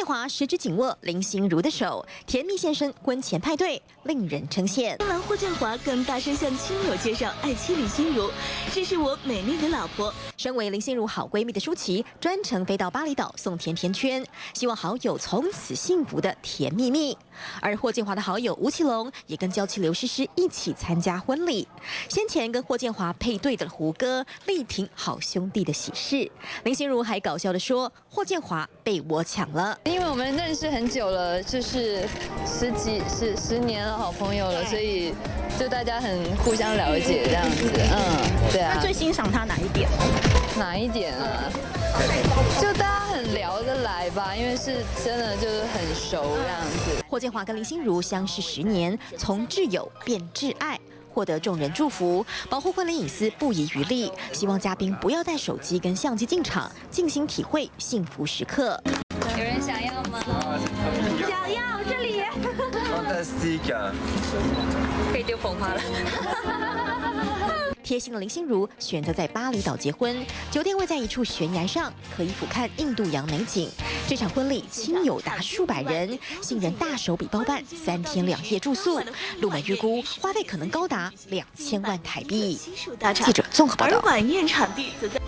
建华十指紧握林心如的手，甜蜜现身婚前派对，令人称羡。 新郎霍建华更大声向亲友介绍爱妻林心如，这是我美丽的老婆。 身为林心如好闺蜜的舒淇，专程飞到巴厘岛送甜甜圈，希望好友从此幸福的甜蜜蜜。而霍建华的好友吴奇隆也跟娇妻刘诗诗一起参加婚礼。先前跟霍建华配对的胡歌力挺好兄弟的喜事，林心如还搞笑的说：“霍建华被我抢了。” 因为我们认识很久了，就是十年了，好朋友了，所以就大家很互相了解这样子，对啊。 那最欣赏他哪一点？ 哪一点啊？就大家很聊得来吧，因为是真的就是很熟这样子。 霍建华跟林心如相识10年，从挚友变挚爱。获得众人祝福，保护婚礼隐私不遗余力，希望嘉宾不要带手机跟相机进场，静心体会幸福时刻。 有人想要吗？ 想要，这里。 可以丢捧花了。 贴心的林心如选择在巴厘岛结婚，酒店位在一处悬崖上，可以俯瞰印度洋美景。这场婚礼亲友达数百人，新人大手笔包办3天2夜住宿，陆门预估花费可能高达2000万台币。记者综合报道。 而晚宴场地则在。